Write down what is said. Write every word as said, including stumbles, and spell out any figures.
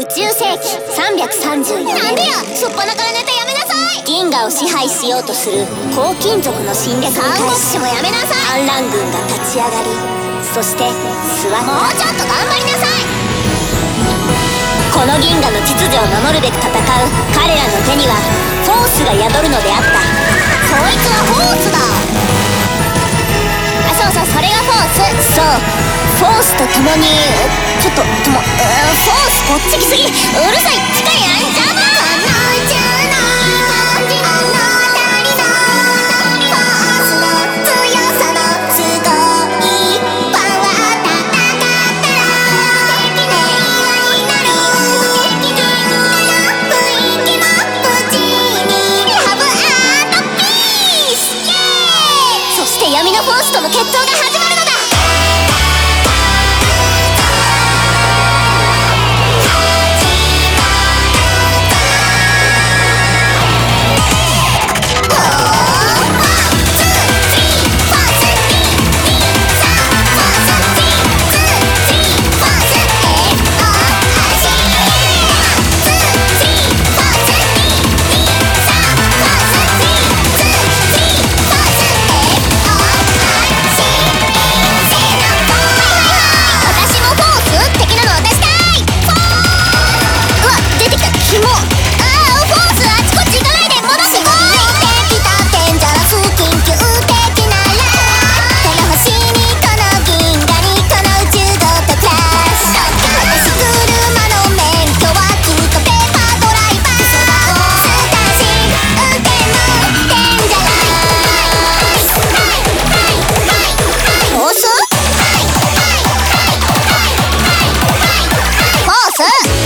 宇宙世紀さんびゃくさんじゅうよねん、 なんでや、しょっぱなからネタやめなさい。 銀河を支配しようとする黄金族の侵略に三国対し志もやめなさい。 反乱軍が立ち上がり、そして座った。 もうちょっと頑張りなさい。 この銀河の秩序を守るべく戦う彼らの手にはフォースが宿るのであった。 そいつはフォースだ。 あ、そうそう、それがフォース。そう、フォースと共にちょっとともうーん、フォースこっち来すぎ。うるさい、近いやん、邪魔。そして闇のフォースとの決闘が始まるのだ。フォース